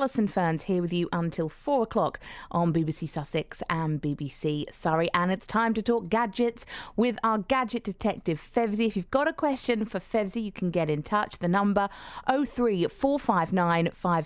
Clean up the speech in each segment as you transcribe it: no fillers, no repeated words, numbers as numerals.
Alison Ferns here with you until 4 o'clock on BBC Sussex and BBC Surrey. And it's time to talk gadgets with our gadget detective, Fevzi. If you've got a question for Fevzi, you can get in touch. The number 03459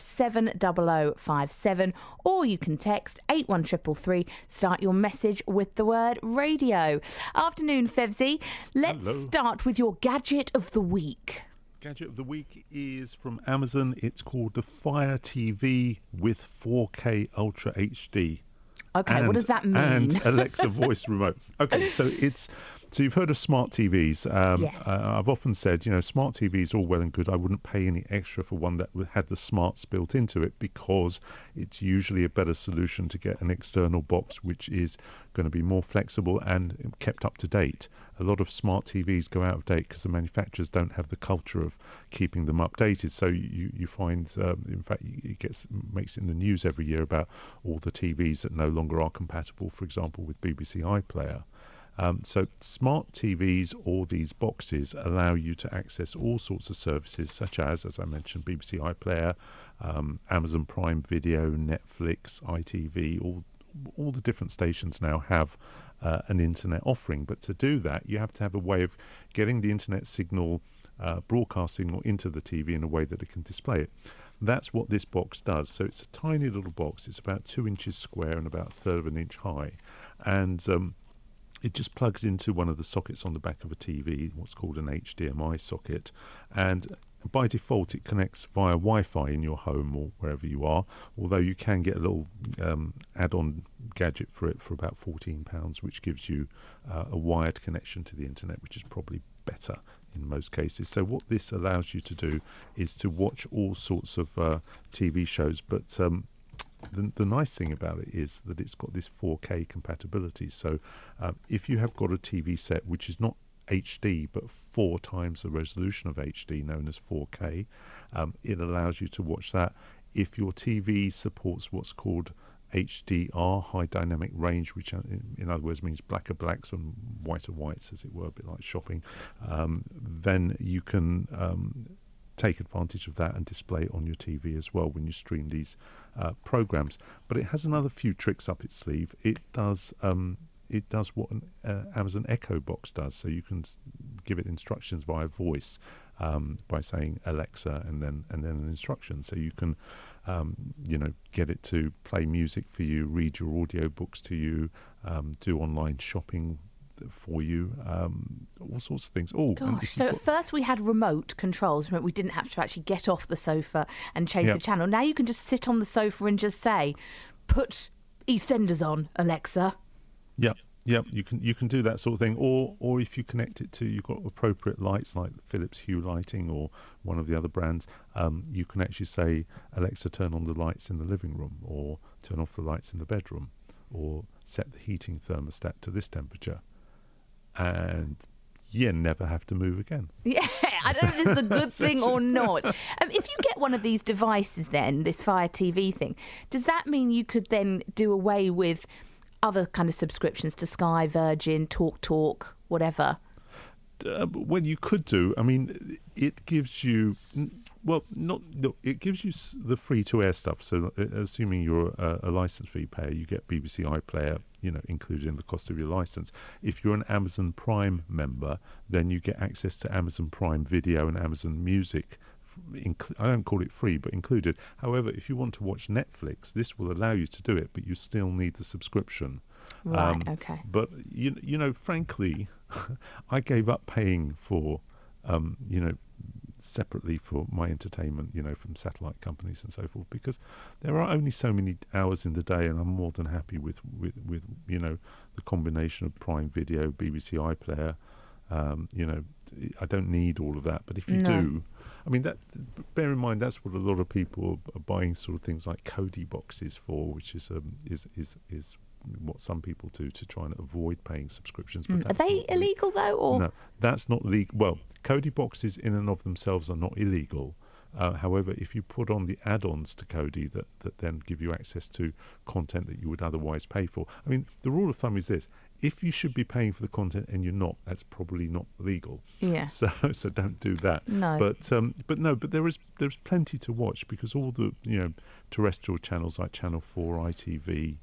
570057, or you can text 81333. Start your message with the word radio. Afternoon, Fevzi. Let's start with your gadget of the week. Gadget of the week is from Amazon. It's called the Fire TV with 4K Ultra HD. Okay, what does that mean? And Alexa voice remote. Okay, so you've heard of smart TVs. Yes. I've often said, smart TVs all well and good. I wouldn't pay any extra for one that had the smarts built into it, because it's usually a better solution to get an external box which is going to be more flexible and kept up to date. A lot of smart TVs go out of date because the manufacturers don't have the culture of keeping them updated. So you find, in fact, it makes it in the news every year about all the TVs that no longer are compatible, for example, with BBC iPlayer. So smart TVs or these boxes allow you to access all sorts of services, such as I mentioned, BBC iPlayer, Amazon Prime Video, Netflix, ITV, all the different stations now have an internet offering. But to do that, you have to have a way of getting the internet signal broadcasting into the TV in a way that it can display it. That's what this box does. So it's a tiny little box. It's about 2 inches square and about a third of an inch high. And it just plugs into one of the sockets on the back of a TV, what's called an HDMI socket. And by default, it connects via Wi-Fi in your home or wherever you are, although you can get a little add-on gadget for it for about £14, which gives you a wired connection to the internet, which is probably better in most cases. So what this allows you to do is to watch all sorts of TV shows, but the nice thing about it is that it's got this 4K compatibility. So if you have got a TV set which is not HD but 4 times the resolution of HD, known as 4K, it allows you to watch that. If your TV supports what's called HDR, high dynamic range, which in other words means blacker blacks and whiter whites, as it were, a bit like shopping, then you can take advantage of that and display it on your TV as well when you stream these programs. But it has another few tricks up its sleeve. It does what an Amazon Echo box does. So you can give it instructions via voice by saying Alexa and then an instruction. So you can get it to play music for you, read your audio books to you, do online shopping for you, all sorts of things. Gosh, so at first we had remote controls. We didn't have to actually get off the sofa and change the channel. Now you can just sit on the sofa and just say, put EastEnders on, Alexa. Yep, you can do that sort of thing. Or if you connect it to, you've got appropriate lights like Philips Hue lighting or one of the other brands, you can actually say, Alexa, turn on the lights in the living room, or turn off the lights in the bedroom, or set the heating thermostat to this temperature. And you never have to move again. Yeah, I don't know if this is a good thing or not. If you get one of these devices then, this Fire TV thing, does that mean you could then do away with other kind of subscriptions to Sky, Virgin, TalkTalk, whatever? Well, you could do. I mean, it gives you... it gives you the free-to-air stuff. So, assuming you're a license fee payer, you get BBC iPlayer, included in the cost of your license. If you're an Amazon Prime member, then you get access to Amazon Prime Video and Amazon Music. I don't call it free, but included. However, if you want to watch Netflix, this will allow you to do it, but you still need the subscription. Right. Okay. But frankly, I gave up paying for, separately for my entertainment, from satellite companies and so forth, because there are only so many hours in the day, and I'm more than happy with the combination of Prime Video, BBC iPlayer. I don't need all of that, but if you do, I mean, bear in mind that's what a lot of people are buying sort of things like Kodi boxes for, which is what some people do to try and avoid paying subscriptions. But are they illegal though? Or? No, that's not legal. Well, Kodi boxes in and of themselves are not illegal. However, if you put on the add-ons to Kodi that then give you access to content that you would otherwise pay for, I mean, the rule of thumb is this: if you should be paying for the content and you're not, that's probably not legal. Yeah. So don't do that. No. But there's plenty to watch, because all the terrestrial channels like Channel 4, ITV,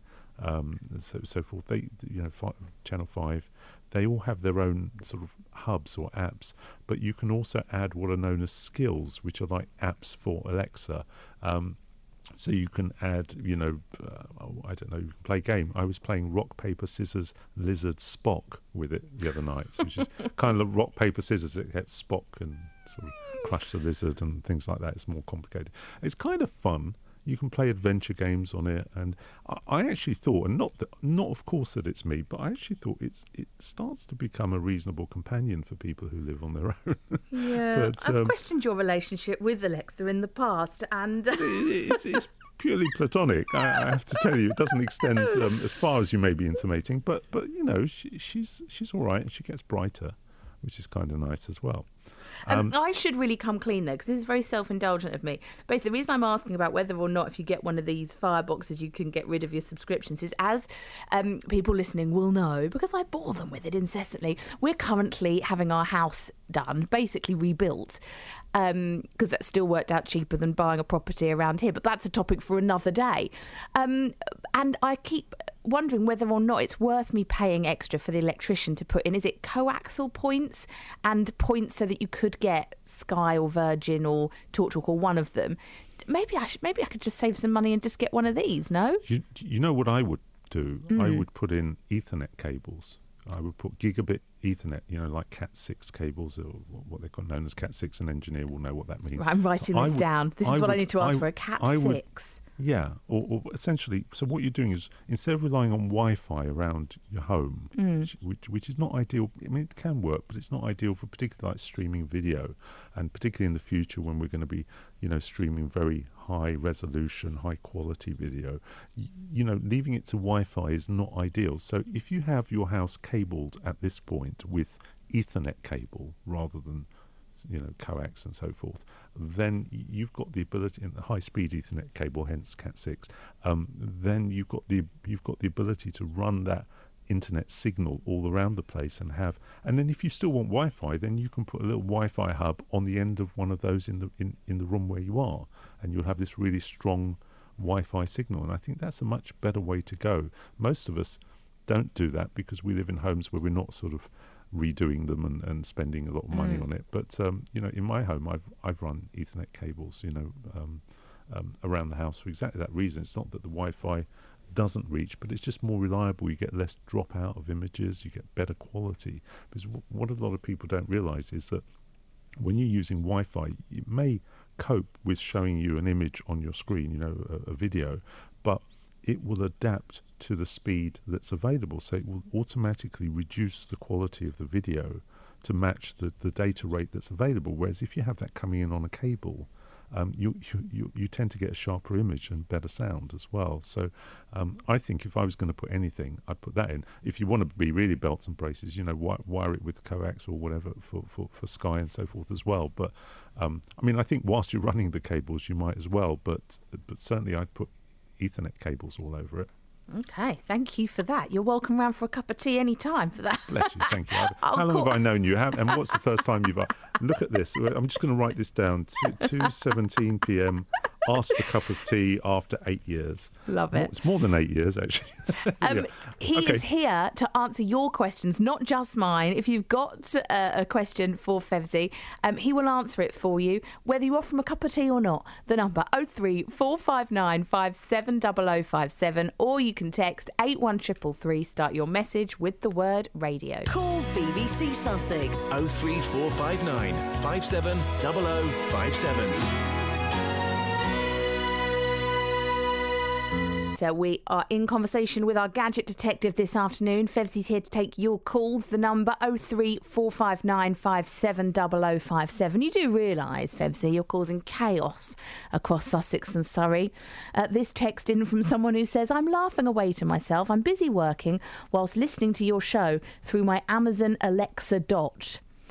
so forth. Channel 5. They all have their own sort of hubs or apps, but you can also add what are known as skills, which are like apps for Alexa. So you can add, I don't know, you can play a game. I was playing rock, paper, scissors, lizard, Spock with it the other night, which is kind of rock, paper, scissors. It gets Spock and sort of crush the lizard and things like that. It's more complicated. It's kind of fun. You can play adventure games on it, and I actually thought, and not of course that it's me, but I actually thought it starts to become a reasonable companion for people who live on their own. Yeah, I've questioned your relationship with Alexa in the past, and it's purely platonic. I have to tell you, it doesn't extend as far as you may be intimating, but she's all right, and she gets brighter, which is kind of nice as well. I should really come clean though, because this is very self-indulgent of me. Basically, the reason I'm asking about whether or not if you get one of these fireboxes you can get rid of your subscriptions is, as people listening will know, because I bore them with it incessantly, we're currently having our house done, basically rebuilt, because that still worked out cheaper than buying a property around here, but that's a topic for another day. And I keep wondering whether or not it's worth me paying extra for the electrician to put in. Is it coaxial points and points so that you could get Sky or Virgin or TalkTalk or one of them? Maybe I could just save some money and just get one of these. No, you know what I would do? I would put in Ethernet cables. I would put gigabit Ethernet, like Cat6 cables, or what they're known as Cat6. An engineer will know what that means. Right, I'm writing this down. This is what I need to ask for, a Cat6. Yeah, or essentially, so what you're doing is, instead of relying on Wi-Fi around your home, which is not ideal. I mean, it can work, but it's not ideal for particularly like streaming video, and particularly in the future when we're going to be, streaming very high resolution, high quality video. Leaving it to Wi-Fi is not ideal. So if you have your house cabled at this point with Ethernet cable rather than coax and so forth, then you've got the ability, in the high-speed Ethernet cable, hence Cat6. Then you've got the ability to run that internet signal all around the place and then if you still want Wi-Fi, then you can put a little Wi-Fi hub on the end of one of those in the room where you are, and you'll have this really strong Wi-Fi signal. And I think that's a much better way to go. Most of us don't do that because we live in homes where we're not sort of redoing them and spending a lot of money on it. But in my home, I've run Ethernet cables, around the house for exactly that reason. It's not that the Wi-Fi doesn't reach, but it's just more reliable. You get less dropout of images, you get better quality. Because what a lot of people don't realize is that when you're using Wi-Fi, it may cope with showing you an image on your screen, a video, but it will adapt to the speed that's available. So it will automatically reduce the quality of the video to match the data rate that's available. Whereas if you have that coming in on a cable, you tend to get a sharper image and better sound as well. So I think if I was going to put anything, I'd put that in. If you want to be really belts and braces, wire it with coax or whatever for Sky and so forth as well. But I think whilst you're running the cables, you might as well. But certainly I'd put Ethernet cables all over it. Okay, thank you for that. You're welcome round for a cup of tea any time for that. Bless you, thank you. How long have I known you? And what's the first time you've... Look at this. I'm just going to write this down. 2:17 p.m. Ask for a cup of tea after 8 years. Love it. It's more than 8 years, actually. He is here to answer your questions, not just mine. If you've got a question for Fevzi, he will answer it for you, whether you offer him a cup of tea or not. The number 03459 570057, or you can text 81333. Start your message with the word radio. Call BBC Sussex 03459 570057. So we are in conversation with our gadget detective this afternoon. Fevzi's here to take your calls. The number 03459 570057. You do realise, Fevzi, you're causing chaos across Sussex and Surrey. This text in from someone who says, I'm laughing away to myself. I'm busy working whilst listening to your show through my Amazon Alexa Dot.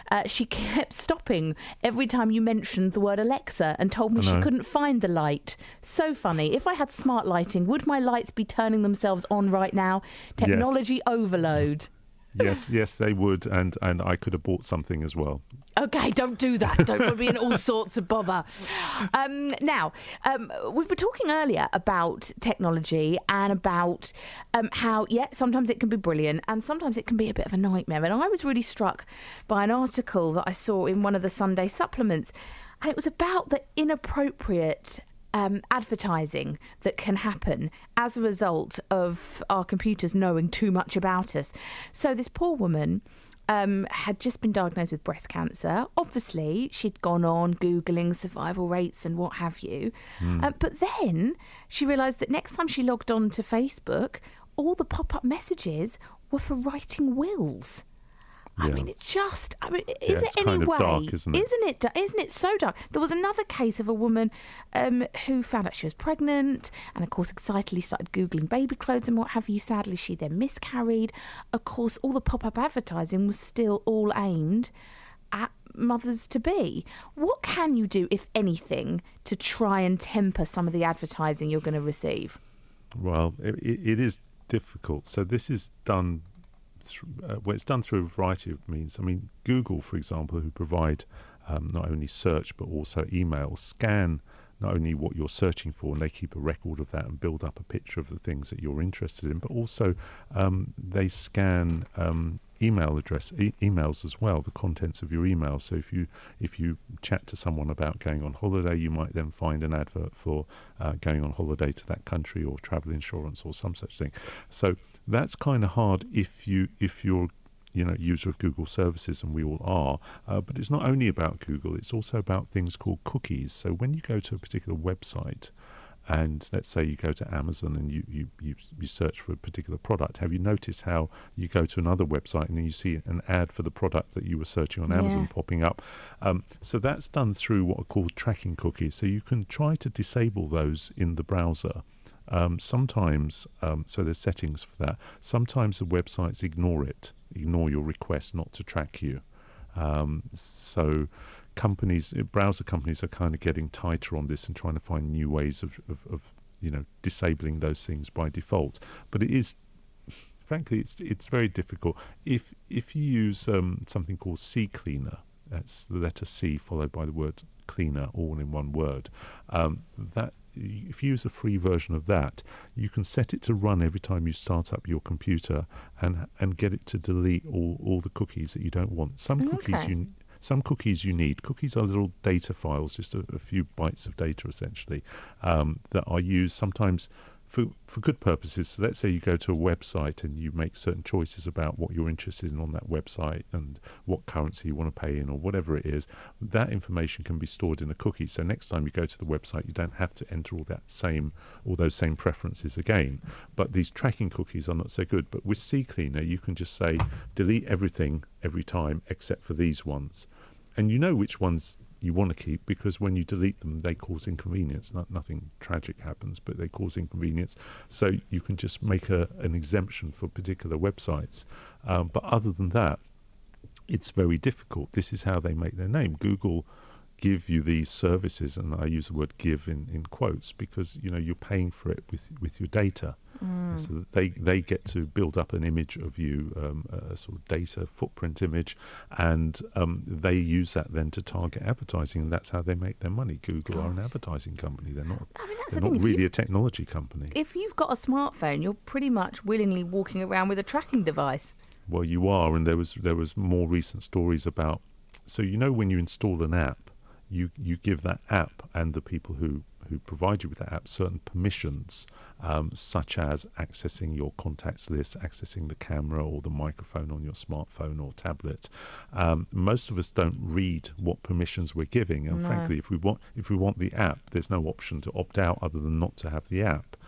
she kept stopping every time you mentioned the word Alexa and told me she couldn't find the light. So funny. If I had smart lighting, would my lights be turning themselves on right now? Technology overload. Yes, they would, and I could have bought something as well. Okay, don't do that. Don't be in all sorts of bother. Now, we were talking earlier about technology and about how, sometimes it can be brilliant and sometimes it can be a bit of a nightmare. And I was really struck by an article that I saw in one of the Sunday supplements, and it was about the inappropriate advertising that can happen as a result of our computers knowing too much about us. So this poor woman had just been diagnosed with breast cancer. Obviously, she'd gone on Googling survival rates and what have you. But then she realised that next time she logged on to Facebook, all the pop-up messages were for writing wills. I mean, is it any way? Dark, isn't it? Isn't it so dark? There was another case of a woman who found out she was pregnant and, of course, excitedly started Googling baby clothes and what have you. Sadly, she then miscarried. Of course, all the pop-up advertising was still all aimed at mothers-to-be. What can you do, if anything, to try and temper some of the advertising you're going to receive? Well, it is difficult. So this is done... it's done through a variety of means. I mean, Google, for example, who provide not only search but also email, scan not only what you're searching for, and they keep a record of that and build up a picture of the things that you're interested in, but also they scan emails as well, the contents of your emails. So if you chat to someone about going on holiday, you might then find an advert for going on holiday to that country, or travel insurance or some such thing. So that's kind of hard if you're user of Google services, and we all are. But it's not only about Google; it's also about things called cookies. So when you go to a particular website, and let's say you go to Amazon and you search for a particular product, have you noticed how you go to another website and then you see an ad for the product that you were searching on Amazon popping up? So that's done through what are called tracking cookies. So you can try to disable those in the browser. Sometimes, so there's settings for that. Sometimes the websites ignore your request not to track you. So browser companies are kind of getting tighter on this and trying to find new ways of disabling those things by default. But it is, frankly, it's very difficult. If you use something called CCleaner, that's the letter C followed by the word cleaner, all in one word, if you use a free version of that, you can set it to run every time you start up your computer and get it to delete all the cookies that you don't want. Some cookies you need. Cookies are little data files, just a few bytes of data essentially, that are used sometimes for good purposes. So let's say you go to a website and you make certain choices about what you're interested in on that website and what currency you want to pay in or whatever it is. That information can be stored in a cookie. So next time you go to the website, you don't have to enter all those same preferences again. But these tracking cookies are not so good. But with CCleaner, you can just say delete everything every time except for these ones. And you know which ones you want to keep, because when you delete them, they cause inconvenience. Nothing tragic happens, but they cause inconvenience. So you can just make an exemption for particular websites. But other than that, it's very difficult. This is how they make their name. Google give you these services, and I use the word give in quotes, because you're paying for it with your data. So that they get to build up an image of you, a sort of data footprint image, and they use that then to target advertising, and that's how they make their money. Google are an advertising company. They're not. They're not really a technology company. If you've got a smartphone, you're pretty much willingly walking around with a tracking device. Well, you are, and there was more recent stories about. So when you install an app, you give that app and the people who provide you with that app certain permissions, such as accessing your contacts list, accessing the camera or the microphone on your smartphone or tablet. Most of us don't read what permissions we're giving, and frankly, if we want the app, there's no option to opt out other than not to have the app.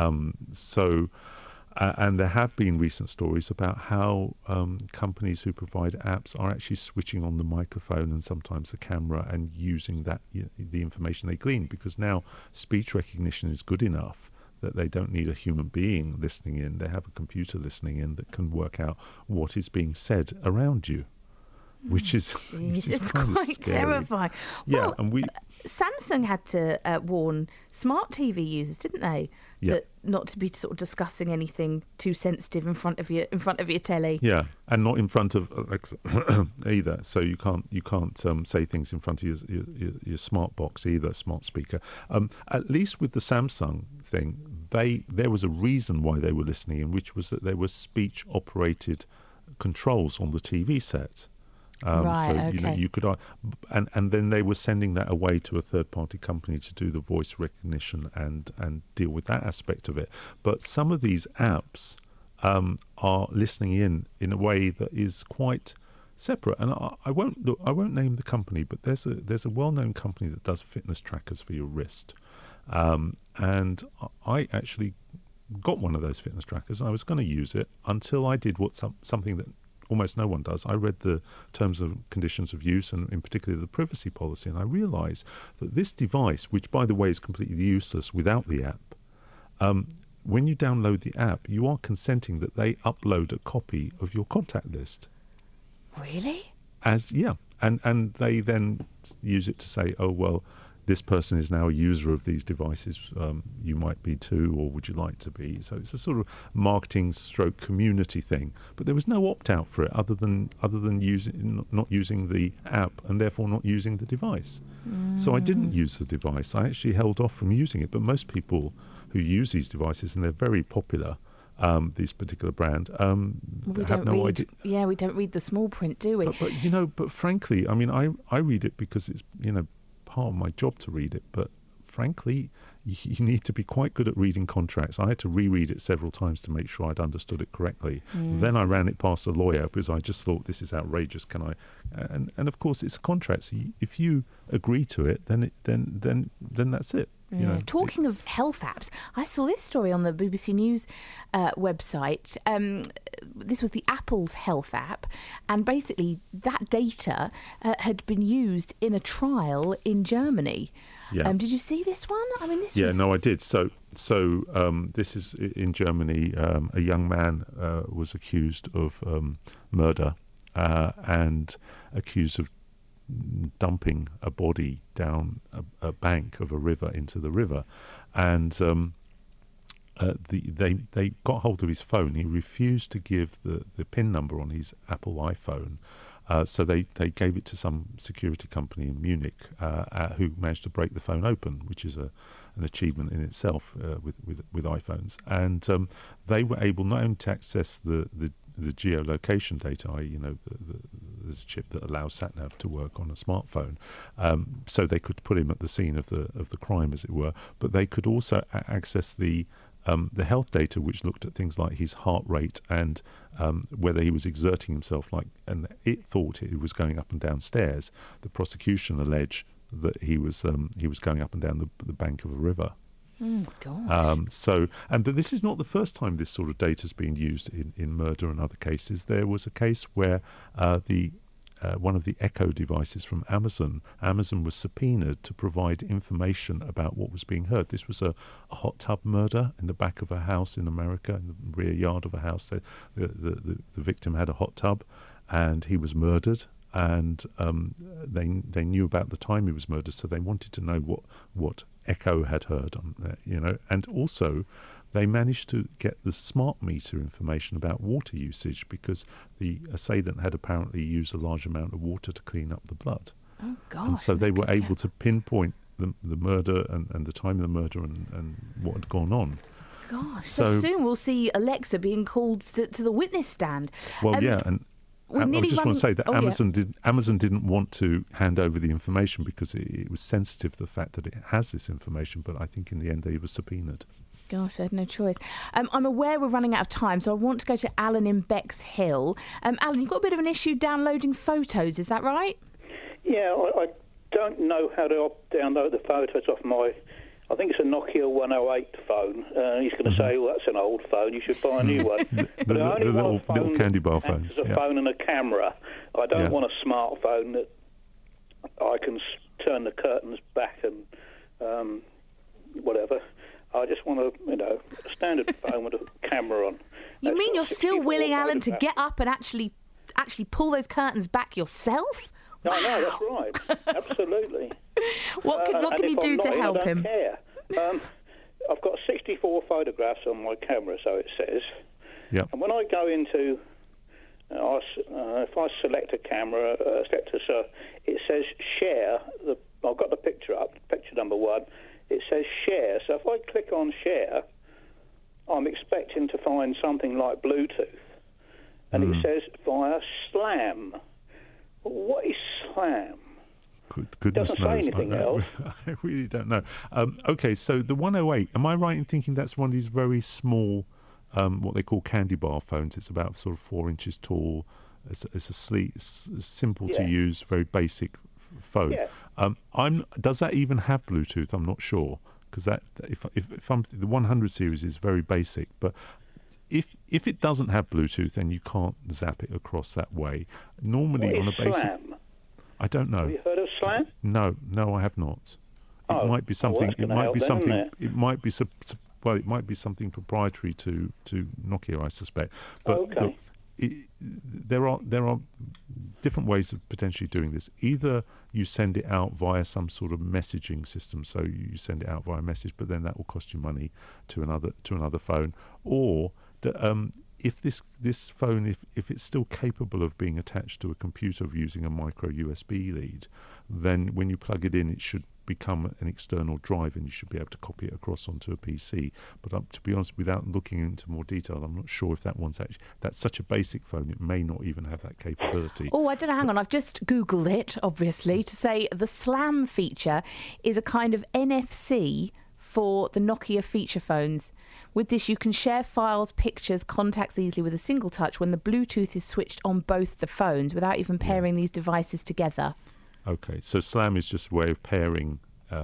And there have been recent stories about how companies who provide apps are actually switching on the microphone and sometimes the camera and using that the information they glean, because now speech recognition is good enough that they don't need a human being listening in. They have a computer listening in that can work out what is being said around you. which is, it's kind quite of scary. terrifying. Yeah, Well, and Samsung had to warn smart TV users, didn't they? Yeah. That not to be sort of discussing anything too sensitive in front of your telly. Yeah, and not in front of Alexa either. So you can't say things in front of your smart box either, smart speaker. At least with the Samsung thing, there was a reason why they were listening in, which was that there were speech operated controls on the TV set. Right, so okay. you could, and then they were sending that away to a third-party company to do the voice recognition and deal with that aspect of it. But some of these apps are listening in a way that is quite separate. And I won't name the company, but there's a well-known company that does fitness trackers for your wrist, and I actually got one of those fitness trackers. And I was going to use it until I did something that almost no one does. I read the terms and conditions of use, and in particular the privacy policy, and I realised that this device, which by the way is completely useless without the app, when you download the app, you are consenting that they upload a copy of your contact list. Really? And they then use it to say, oh well, this person is now a user of these devices. You might be too, or would you like to be? So it's a sort of marketing / community thing. But there was no opt-out for it, other than not using the app and therefore not using the device. So I didn't use the device. I actually held off from using it. But most people who use these devices, and they're very popular, this particular brand, have no idea. Yeah, we don't read the small print, do we? But frankly, I mean, I read it because it's part of my job to read it, but frankly you need to be quite good at reading contracts. I had to reread it several times to make sure I'd understood it correctly. Then I ran it past a lawyer because I just thought, this is outrageous. Can I? And of course it's a contract, so if you agree to it, then that's it. Yeah. Talking of health apps, I saw this story on the BBC News website. This was the Apple's health app, and basically that data had been used in a trial in Germany. Yeah. Did you see this one? I mean, this was... Yeah, no, I did. So this is in Germany. A young man was accused of murder and accused of dumping a body down a bank of a river into the river, and they got hold of his phone. He refused to give the PIN number on his Apple iPhone, so they gave it to some security company in Munich who managed to break the phone open, which is an achievement in itself with iPhones. And they were able not only to access the geolocation data, i.e., the chip that allows SatNav to work on a smartphone, so they could put him at the scene of the crime, as it were. But they could also access the health data, which looked at things like his heart rate and whether he was exerting himself, and it thought he was going up and down stairs. The prosecution alleged that he was going up and down the bank of a river. Gosh. But this is not the first time this sort of data has been used in murder and other cases. There was a case where one of the Echo devices from Amazon was subpoenaed to provide information about what was being heard. This was a hot tub murder in the back of a house in America, in the rear yard of a house. The victim had a hot tub, and he was murdered. And they knew about the time he was murdered, so they wanted to know what Echo had heard, and also they managed to get the smart meter information about water usage, because the assailant had apparently used a large amount of water to clean up the blood. Oh gosh! And so they were able to pinpoint the murder and the time of the murder and what had gone on. Gosh! So soon we'll see Alexa being called to the witness stand. Well, and I just want to say that Amazon didn't want to hand over the information because it was sensitive to the fact that it has this information, but I think in the end they were subpoenaed. Gosh, I had no choice. I'm aware we're running out of time, so I want to go to Alan in Bexhill. Alan, you've got a bit of an issue downloading photos, is that right? Yeah, I don't know how to download the photos off I think it's a Nokia 108 phone. He's going to say, well, that's an old phone, you should buy a new one. the little candy bar phones. It's a phone and a camera. I don't want a smartphone that I can turn the curtains back and whatever. I just want a standard phone with a camera on. You mean you're still willing, Alan, to get up and actually actually pull those curtains back yourself? No, that's right. Absolutely. What can you do to help him? I don't care. I've got 64 photographs on my camera, so it says. Yeah. And when I go into, if I select a camera, it says share. I've got the picture up, picture number 1. It says share. So if I click on share, I'm expecting to find something like Bluetooth. And it says via SLAM. What is SLAM? Goodness doesn't say knows. anything else. I really don't know. Okay, so the 108, am I right in thinking that's one of these very small, what they call candy bar phones? It's about sort of 4 inches tall. It's a sleek, simple to use, very basic phone. Yeah. Does that even have Bluetooth? I'm not sure, because if I'm the 100 series is very basic, but if it doesn't have Bluetooth, then you can't zap it across that way. Normally on a basic. SLAM? I don't know. Have you heard of SLAM? No, I have not. It might be something. It might be something. It might be it might be something proprietary to Nokia, I suspect. But okay. There are different ways of potentially doing this. Either you send it out via some sort of messaging system, so you send it out via message, but then that will cost you money to another phone, or if this phone, if it's still capable of being attached to a computer using a micro USB lead, then when you plug it in, it should become an external drive, and you should be able to copy it across onto a PC. But to be honest, without looking into more detail, I'm not sure if that's such a basic phone, it may not even have that capability. Oh, I don't know, hang on, I've just Googled it, obviously, to say the SLAM feature is a kind of NFC for the Nokia feature phones. With this, you can share files, pictures, contacts easily with a single touch when the Bluetooth is switched on both the phones without even pairing these devices together. Okay, so SLAM is just a way of pairing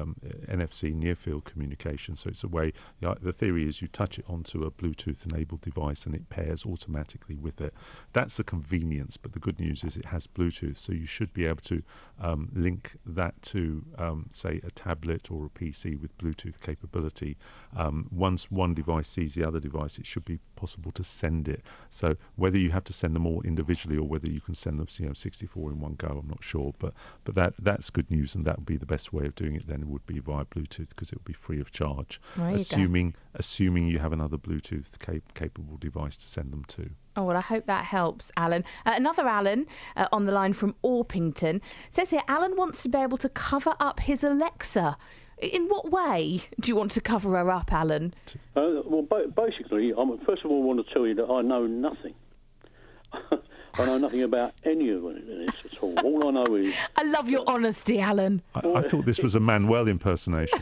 NFC near-field communication. So it's a way, the theory is you touch it onto a Bluetooth-enabled device and it pairs automatically with it. That's the convenience, but the good news is it has Bluetooth, so you should be able to link that to, say, a tablet or a PC with Bluetooth capability. Once one device sees the other device, it should be possible to send it. So whether you have to send them all individually or whether you can send them 64 in one go, I'm not sure, but that's good news, and that would be the best way of doing it. Then it would be via Bluetooth, because it would be free of charge, assuming you have another Bluetooth capable device to send them to. Oh, well, I hope that helps, Alan. Another Alan on the line from Orpington says here, Alan wants to be able to cover up his Alexa. In what way do you want to cover her up, Alan? Well, basically, first of all, I want to tell you that I know nothing. I know nothing about any of this at all. All I know is... I love your honesty, Alan. I thought this was a Manuel impersonation.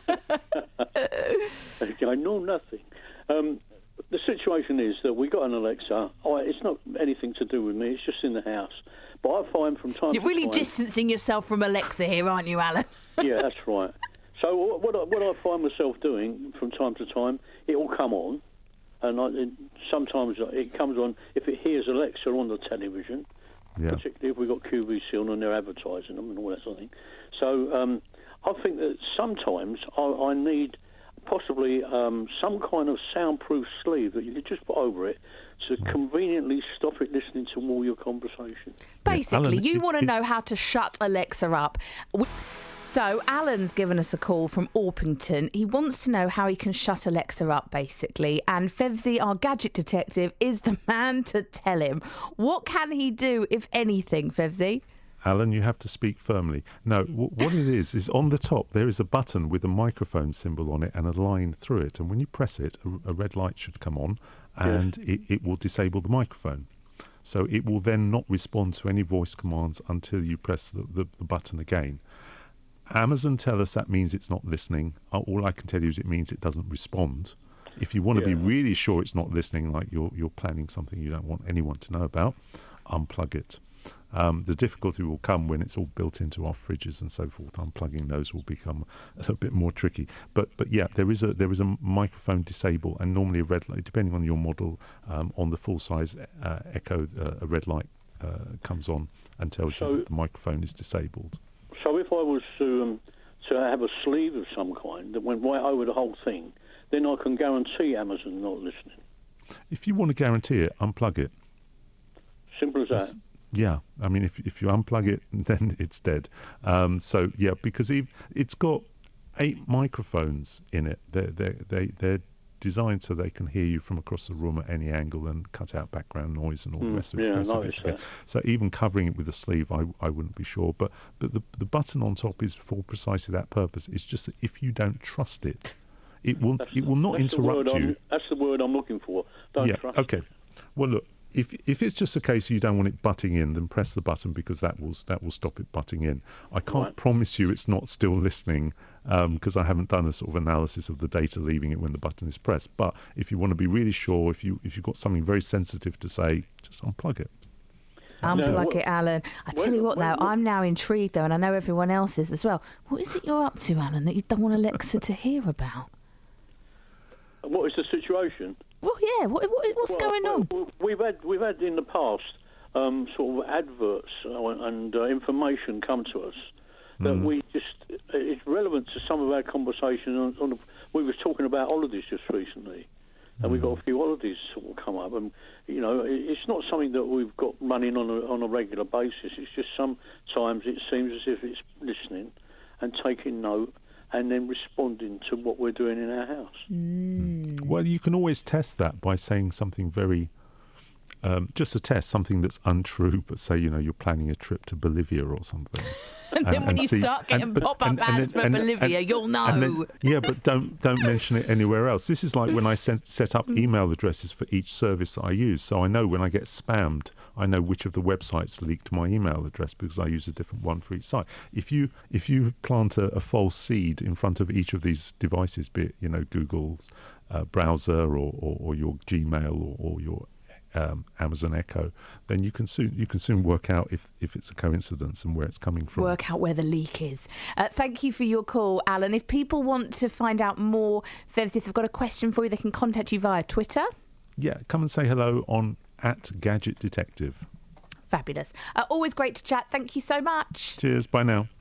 I know nothing. The situation is that we got an Alexa. It's not anything to do with me. It's just in the house. But I find from time to time... You're really distancing yourself from Alexa here, aren't you, Alan? Yeah, that's right. So what I find myself doing from time to time, it will come on. And sometimes it comes on if it hears Alexa on the television, particularly if we've got QVC on and they're advertising them and all that sort of thing. So I think that sometimes I need possibly some kind of soundproof sleeve that you could just put over it to conveniently stop it listening to all your conversation. Basically, Alan, you want to know how to shut Alexa up. So Alan's given us a call from Orpington. He wants to know how he can shut Alexa up, basically. And Fevzi, our gadget detective, is the man to tell him. What can he do, if anything, Fevzi? Alan, you have to speak firmly. No, what it is on the top there is a button with a microphone symbol on it and a line through it. And when you press it, a red light should come on and it will disable the microphone. So it will then not respond to any voice commands until you press the button again. Amazon tell us that means it's not listening. All I can tell you is it means it doesn't respond. If you want to be really sure it's not listening, like you're planning something you don't want anyone to know about, unplug it. The difficulty will come when it's all built into our fridges and so forth. Unplugging those will become a little bit more tricky. But yeah, there is a microphone disable, and normally a red light, depending on your model, on the full size Echo, a red light comes on and tells you that the microphone is disabled. So if I was to have a sleeve of some kind that went right over the whole thing, then I can guarantee Amazon not listening. If you want to guarantee it, unplug it. Simple as that. Yeah, I mean, if you unplug it, then it's dead. So yeah, because it's got 8 microphones in it. They're designed so they can hear you from across the room at any angle and cut out background noise and all the rest of it. So even covering it with a sleeve, I wouldn't be sure. But the button on top is for precisely that purpose. It's just that if you don't trust it, it will not interrupt you. That's the word I'm looking for. Don't trust. Okay. Well, look. If it's just a case you don't want it butting in, then press the button because that will stop it butting in. I can't promise you it's not still listening because I haven't done a sort of analysis of the data leaving it when the button is pressed. But if you want to be really sure, if you've got something very sensitive to say, just unplug it. Unplug it, Alan. I tell you what, though, I'm now intrigued, though, and I know everyone else is as well. What is it you're up to, Alan, that you don't want Alexa to hear about? What is the situation? Well, yeah. What's going on? We've had in the past sort of adverts and information come to us that it's relevant to some of our conversation. We were talking about holidays just recently, and we've got a few holidays sort of come up, and it's not something that we've got running on a regular basis. It's just sometimes it seems as if it's listening and taking note, and then responding to what we're doing in our house. Well, you can always test that by saying something very, just a test, something that's untrue, but say, you're planning a trip to Bolivia or something. And then when you start getting pop-up ads for Bolivia, you'll know. But don't mention it anywhere else. This is like when I set up email addresses for each service that I use. So I know when I get spammed, I know which of the websites leaked my email address because I use a different one for each site. If you plant a false seed in front of each of these devices, be it Google's browser or your Gmail or your Amazon Echo, then you can soon work out if it's a coincidence and where it's coming from. Work out where the leak is. Thank you for your call, Alan. If people want to find out more, Fevs, if they've got a question for you, they can contact you via Twitter. Yeah, come and say hello on @GadgetDetective. Fabulous. Always great to chat. Thank you so much. Cheers. Bye now.